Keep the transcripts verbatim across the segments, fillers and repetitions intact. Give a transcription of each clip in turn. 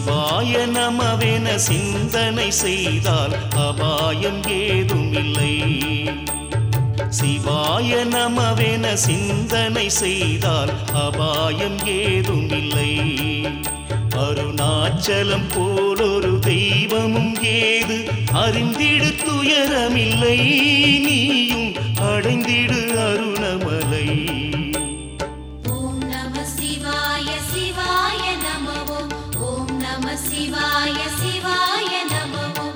சிவாய நமவென சிந்தனை செய்தால் அபாயம் ஏதுமில்லை. சிவாய நமவென சிந்தனை செய்தால் அபாயம் ஏதுமில்லை. அருணாச்சலம் போலொரு தெய்வமும் ஏது, அறிந்திடு துயரமில்லை. நீயும் அடைந்திடு அருணமலை. ஓம் நம சிவாய சிவாய நம ஓம். ஓம் நம சிவாய சிவாய நம ஓம்.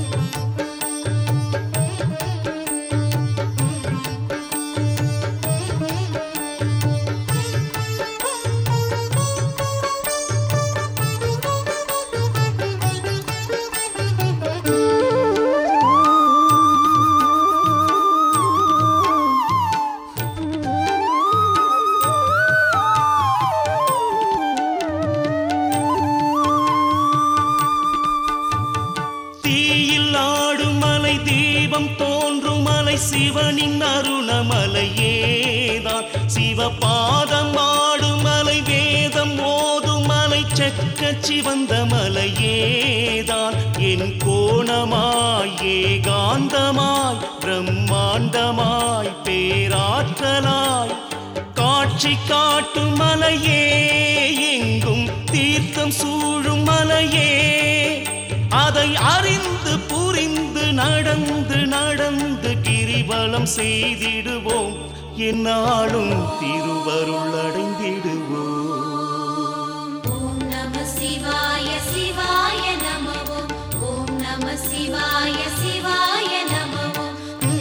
சிவனின் அருணமலையேதான். சிவபாதம் ஆடுமலை, வேதம் ஓதுமலை, செக்க சிவந்த மலையேதான். என் கோணமாய் ஏகாந்தமாய் பிரம்மாண்டமாய் பேராற்றலாய் காட்சி காட்டும் மலையே, எங்கும் தீர்த்தம் சூழும் மலையே. அதை அறிந்து புரிந்து நடந்து நடந்து கிரிவலம் செய்திடுவோம், என்னாலும் திருவருள் அடைந்திடுவோம். ஓம் நம சிவாய சிவாய நம ஓம். ஓம் நம சிவாய சிவாய நம ஓம்.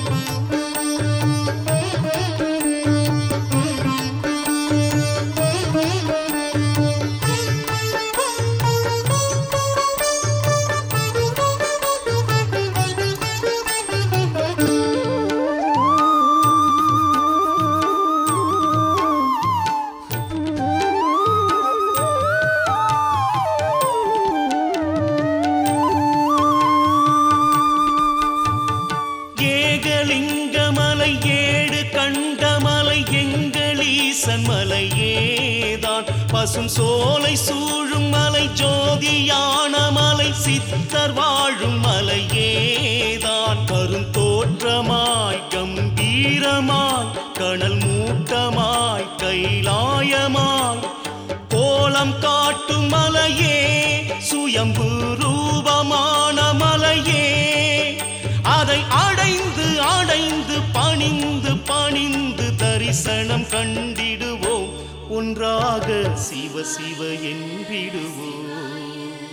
ஏகலிங்கமலை, ஏழு கண்டமலை, எங்களீசன் மலையேதான். பசும் சோலை சூழும் மலை, ஜோதியான மலை, சித்தர் வாழும் மலையேதான். கருந்தோற்றமாய் கம்பீரமாய் கனல் மூட்டமாய் கைலாயமாய் கோலம் காட்டும் மலையே, சுயம்பு ரூபமான மலையே. அதை அடைந்து அடைந்து பணிந்து பணிந்து தரிசனம் கண்டிடுவோம், ஒன்றாக சிவ சிவ என்றிடுவோம்.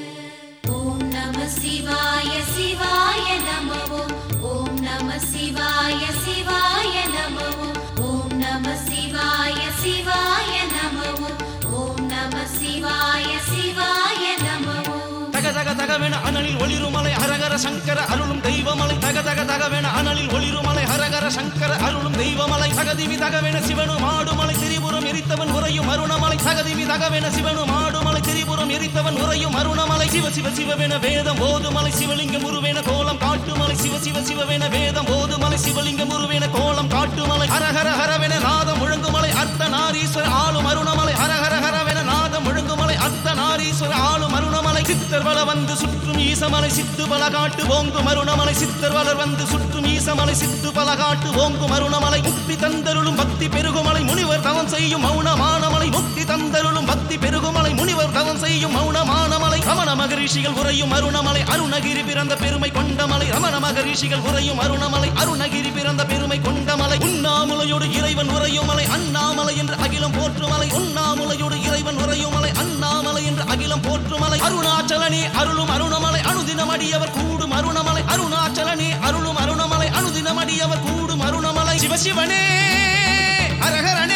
ஓம் நம சிவாய சிவாய நம ஓம். ஓம் நம சிவாய சிவாய நம ஓம். ஓம் நம சிவாய சிவாய நம ஓம். ஓம் நம சிவாய சிவாய நம ஓம். தக தக தகவென அனலில் ஒளிருமலை, ஹரஹர சங்கர அருளும் தெய்வமலை. தக தக தகவென அனலில் ஒளிருமலை, ஹரஹர சங்கர அருளும் தெய்வமலை. தகதிவி தகவென சிவனும் ஆடுமலை, திரிபுரம் எரித்தவன் உரையும் அருணமலை. தகதிவி தகவென சிவனும் ஆடுமலை, திரிபுரம் எரித்தவன் உரையும் அருணமலை. சிவ சிவ சிவவென வேதம் ஓதுமலை, சிவலிங்கம் உருவேன கோலம் காட்டுமலை. சிவ சிவ சிவவென வேதம் ஓதுமலை, சிவலிங்கம் உருவேன கோலம் காட்டுமலை. ஹரஹர ஹரவென நாதம் முழங்குமலை, அர்த்த நாரீஸ்வர ஆளும் அருணமலை. ஹரஹர ஹரவென நாதம் முழங்குமலை, அர்த்த நாரீஸ்வர ஆளும் அருணமலை. சித்தர் வள வந்து சுற்றும் ஈசமலை, சித்து பல காட்டு ஓங்கும் அருணமலை. சித்தர் வளர் வந்து சுற்றும் ஈசமலை, சித்து பல காட்டு ஓங்கும் அருணமலை. முக்தி தந்தருளும் பக்தி பெருகுமலை, முனிவர் தவம் செய்யும் மௌனமானமலை. முக்தி தந்தருளும் பக்தி பெருகுமலை, முனிவர் தவம் செய்யும் மௌனமானமலை. ரமண மகரிஷிகள் உரையும் அருணமலை, அருணகிரி பிறந்த பெருமை கொண்டமலை. ரமண மகரிஷிகள் உரையும் அருணமலை, அருணகிரி பிறந்த பெருமை கொண்டமலை. உண்ணாமுலையோடு இறைவன் உரையும் மலை, அண்ணாமலை என்று அகிலம் போற்றுமலை. உண்ணாமுலையோடு இறைவன் உரையும் மலை, அண்ணாமலை என்று அகிலம் போற்றுமலை. அருணாச்சலனே அருளும் அருணமலை, அனுதினம் அடியவர் கூடும் அருணமலை. அருணாச்சலனே அருளும் அருணமலை, அனுதினம் அடியவர் கூடும் அருணமலை. சிவசிவனே அரகர